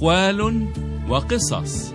أقوال وقصص.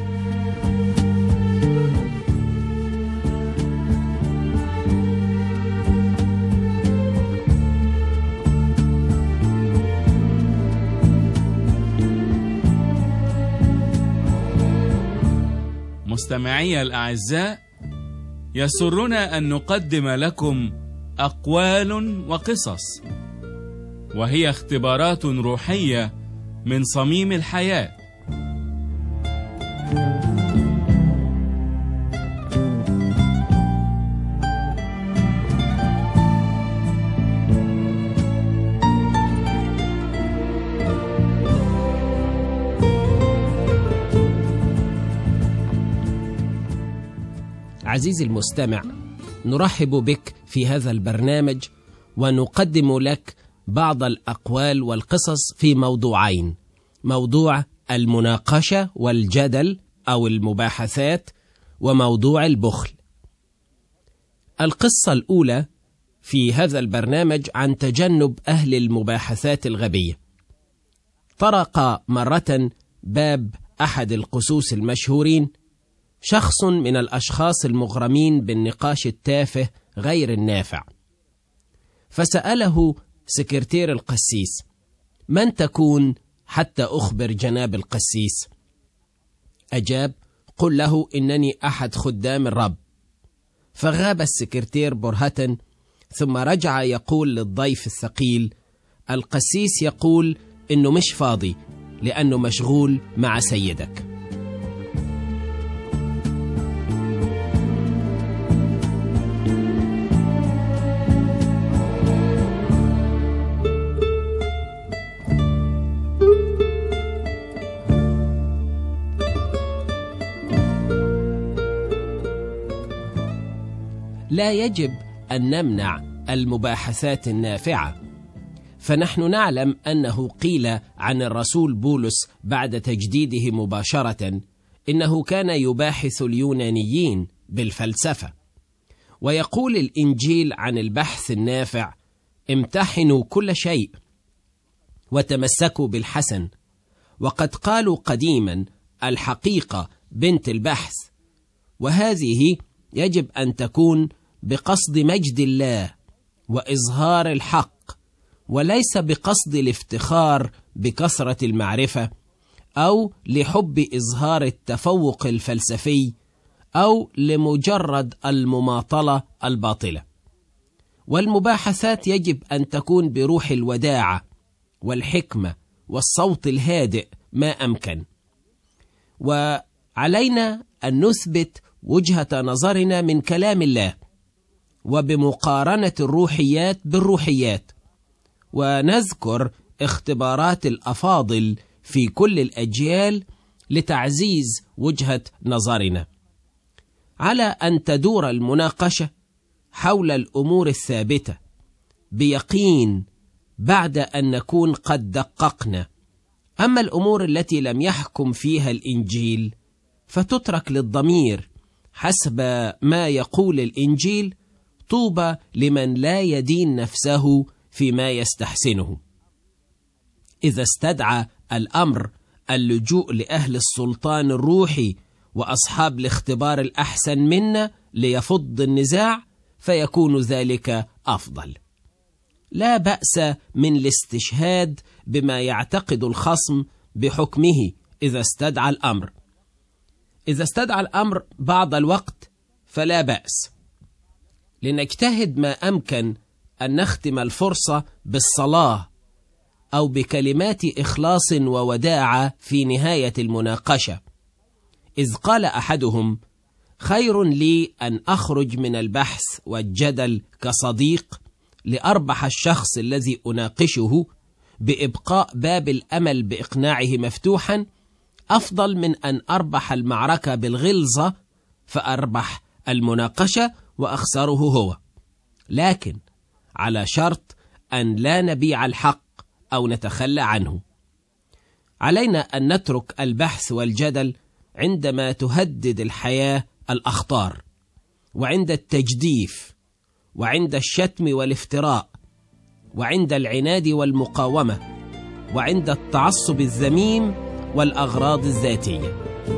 مستمعي الأعزاء، يسرنا أن نقدم لكم أقوال وقصص، وهي اختبارات روحية من صميم الحياة. عزيزي المستمع، نرحب بك في هذا البرنامج، ونقدم لك بعض الأقوال والقصص في موضوعين: موضوع المناقشة والجدل أو المباحثات، وموضوع البخل. القصة الأولى في هذا البرنامج عن تجنب أهل المباحثات الغبية. طرق مرة باب أحد القسوس المشهورين شخص من الأشخاص المغرمين بالنقاش التافه غير النافع، فسأله سكرتير القسيس: من تكون حتى أخبر جناب القسيس؟ أجاب: قل له إنني أحد خدام الرب. فغاب السكرتير برهة، ثم رجع يقول للضيف الثقيل: القسيس يقول إنه مش فاضي لأنه مشغول مع سيدك. لا يجب أن نمنع المباحثات النافعة، فنحن نعلم أنه قيل عن الرسول بولس بعد تجديده مباشرة إنه كان يباحث اليونانيين بالفلسفة. ويقول الإنجيل عن البحث النافع: امتحنوا كل شيء وتمسكوا بالحسن، وقد قالوا قديما الحقيقة بنت البحث. وهذه يجب أن تكون بقصد مجد الله وإظهار الحق، وليس بقصد الافتخار بكثرة المعرفة، أو لحب إظهار التفوق الفلسفي، أو لمجرد المماطلة الباطلة. والمباحثات يجب أن تكون بروح الوداعة والحكمة والصوت الهادئ ما أمكن، وعلينا أن نثبت وجهة نظرنا من كلام الله، وبمقارنة الروحيات بالروحيات، ونذكر اختبارات الأفاضل في كل الأجيال لتعزيز وجهة نظرنا. على أن تدور المناقشة حول الأمور الثابتة بيقين بعد أن نكون قد دققنا. أما الأمور التي لم يحكم فيها الإنجيل فتترك للضمير حسب ما يقول الإنجيل. طوبى لمن لا يدين نفسه فيما يستحسنه. إذا استدعى الأمر اللجوء لأهل السلطان الروحي وأصحاب الاختبار الأحسن منا ليفض النزاع، فيكون ذلك أفضل. لا بأس من الاستشهاد بما يعتقد الخصم بحكمه إذا استدعى الأمر. إذا استدعى الأمر بعض الوقت فلا بأس. لنجتهد ما أمكن أن نختم الفرصة بالصلاة أو بكلمات إخلاص ووداعة في نهاية المناقشة. إذ قال أحدهم: خير لي أن أخرج من البحث والجدل كصديق لأربح الشخص الذي أناقشه بإبقاء باب الأمل بإقناعه مفتوحا، أفضل من أن أربح المعركة بالغلظة فأربح المناقشة وأخسره هو. لكن على شرط أن لا نبيع الحق أو نتخلى عنه. علينا أن نترك البحث والجدل عندما تهدد الحياة الأخطار، وعند التجديف، وعند الشتم والافتراء، وعند العناد والمقاومة، وعند التعصب الذميم والأغراض الذاتية.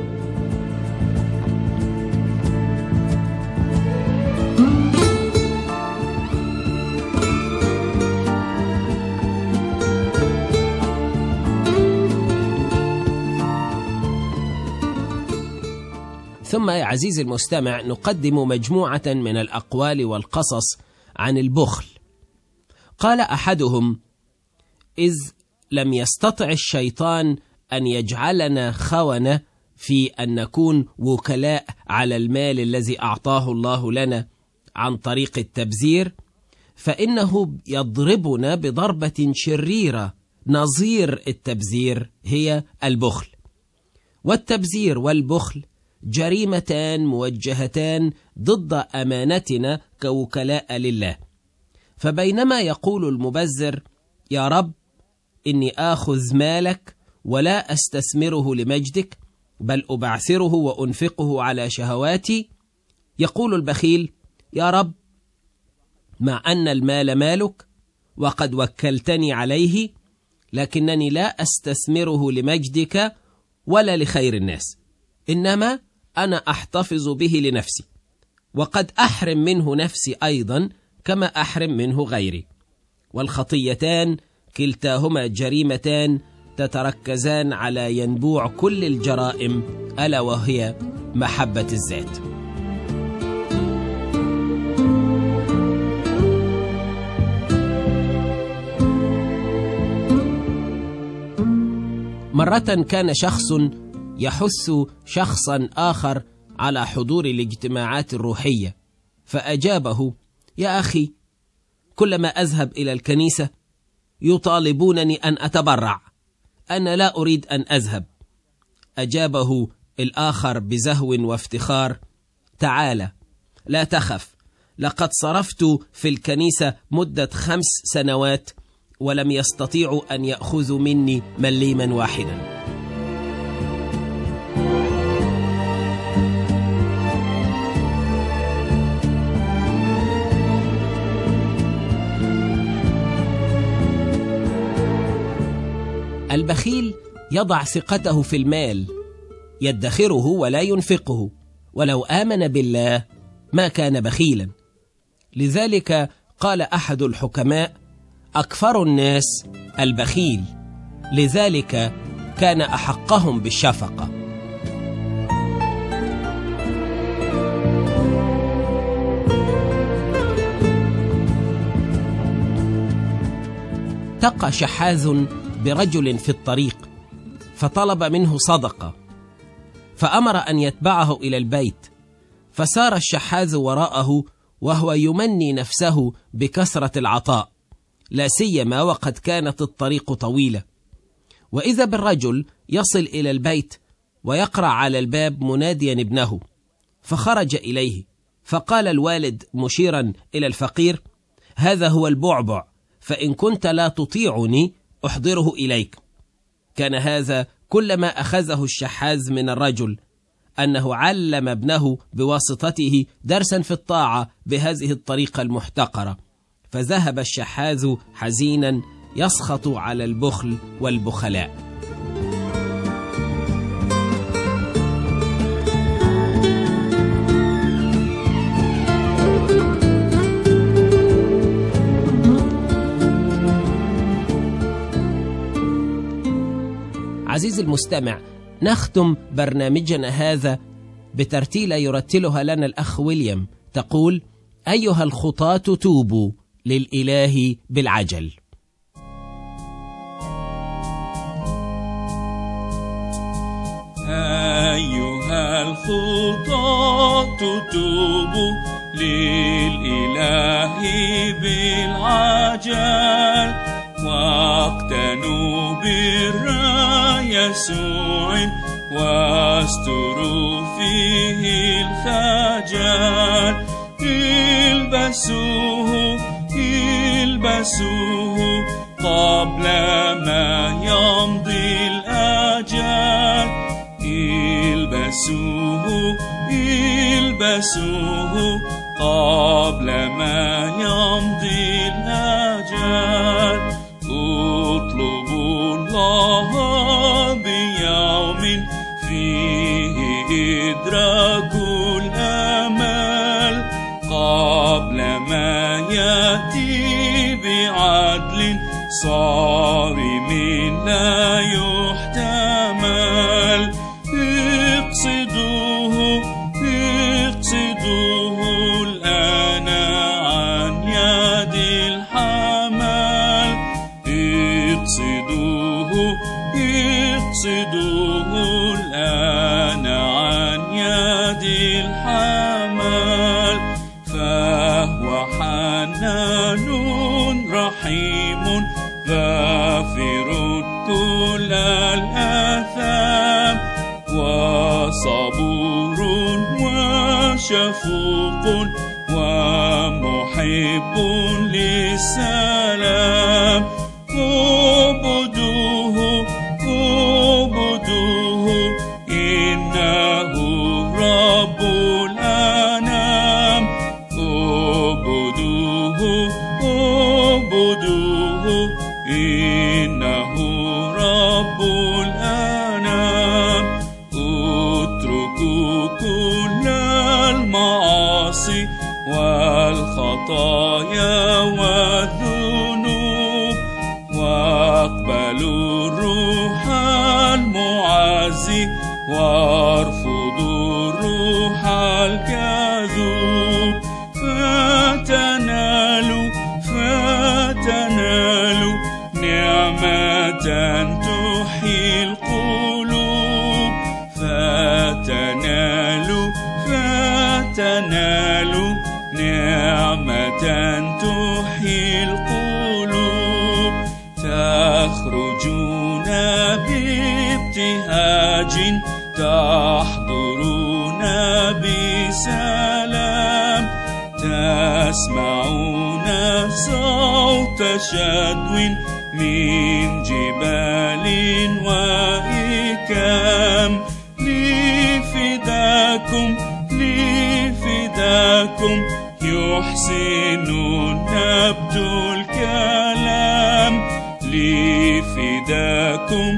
ثم يا عزيزي المستمع نقدم مجموعة من الأقوال والقصص عن البخل. قال أحدهم: إذ لم يستطع الشيطان أن يجعلنا خونة في أن نكون وكلاء على المال الذي أعطاه الله لنا عن طريق التبذير، فإنه يضربنا بضربة شريرة نظير التبذير، هي البخل. والتبذير والبخل جريمتان موجهتان ضد أمانتنا كوكلاء لله. فبينما يقول المبذر: يا رب إني آخذ مالك ولا أستثمره لمجدك بل أبعثره وأنفقه على شهواتي، يقول البخيل: يا رب مع أن المال مالك وقد وكلتني عليه، لكنني لا أستثمره لمجدك ولا لخير الناس، إنما أنا أحتفظ به لنفسي، وقد أحرم منه نفسي أيضا كما أحرم منه غيري. والخطيتان كلتاهما جريمتان تتركزان على ينبوع كل الجرائم، ألا وهي محبة الذات. مرة كان شخص يحث شخصا آخر على حضور الاجتماعات الروحية، فأجابه: يا أخي، كلما أذهب إلى الكنيسة يطالبونني أن أتبرع، أنا لا أريد أن أذهب. أجابه الآخر بزهو وافتخار: تعال، لا تخف، لقد صرفت في الكنيسة مدة 5 سنوات ولم يستطيعوا أن يأخذوا مني مليما واحدا. البخيل يضع ثقته في المال، يدخره ولا ينفقه، ولو آمن بالله ما كان بخيلا. لذلك قال أحد الحكماء: أكفر الناس البخيل، لذلك كان أحقهم بالشفقة. تقى شحاذ برجل في الطريق فطلب منه صدقة، فأمر أن يتبعه إلى البيت، فسار الشحاذ وراءه وهو يمني نفسه بكثرة العطاء، لا سيما وقد كانت الطريق طويلة. وإذا بالرجل يصل إلى البيت ويقرع على الباب مناديا ابنه، فخرج إليه، فقال الوالد مشيرا إلى الفقير: هذا هو البعبع، فإن كنت لا تطيعني أحضره إليك. كان هذا كل ما أخذه الشحاذ من الرجل، أنه علم ابنه بواسطته درسا في الطاعة بهذه الطريقة المحتقرة. فذهب الشحاذ حزينا يسخط على البخل والبخلاء. عزيزي المستمع، نختم برنامجنا هذا بترتيلة يرتلها لنا الأخ ويليام، تقول: أيها الخطاة توبوا للإله بالعجل. أيها الخطاة توبوا للإله بالعجل، واقتنوا بر يسوع واستروا فيه الخجل. البسوه قبل ما يمضي الأجل. البسوه قبل ما يمضي الأجل. اطلبوا الله بيا صارم لا يحتمل اقصدوه الآن عن يد الحمل اقصدوه الآن عن يد الحمل فهو حنان رحيم غافر كل الآثام وصبور وشفوق ومحب للسلام اعبدوه إنه رب الأنام اعبدوه إنه رب الأنام اتركوا كل المعاصي والخطايا والذنوب واقبلوا الروح المعزي وارفضوا الروح الكذوب فتنالوا نعمة تحيي القلوب فتنالوا نعمة تحيي القلوب تخرجون بابتهاج تحضرون بسلام تسمعون صوت شدو من جبال وإكام لفداكم يحسن نبت الكلام لفداكم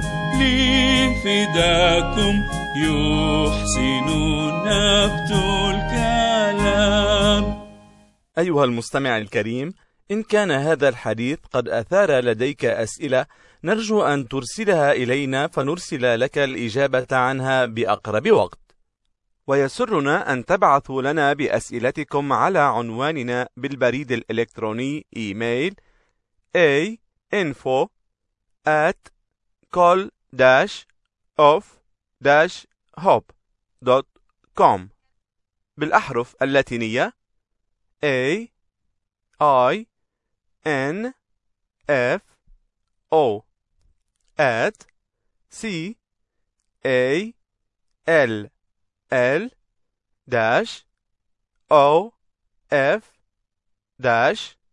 يحسن نبت الكلام. أيها المستمع الكريم، إن كان هذا الحديث قد أثار لديك أسئلة نرجو أن ترسلها إلينا فنرسل لك الإجابة عنها بأقرب وقت، ويسرنا أن تبعثوا لنا بأسئلتكم على عنواننا بالبريد الإلكتروني إيميل info@call-of-hope.com بالأحرف اللاتينية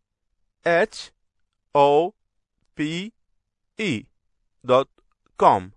AINFO@call-of-hope.com.